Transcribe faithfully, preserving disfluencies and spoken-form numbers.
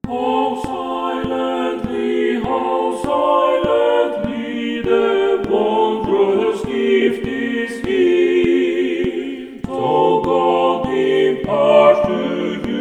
How silently, how silently the wondrous gift is given. So God imparts to you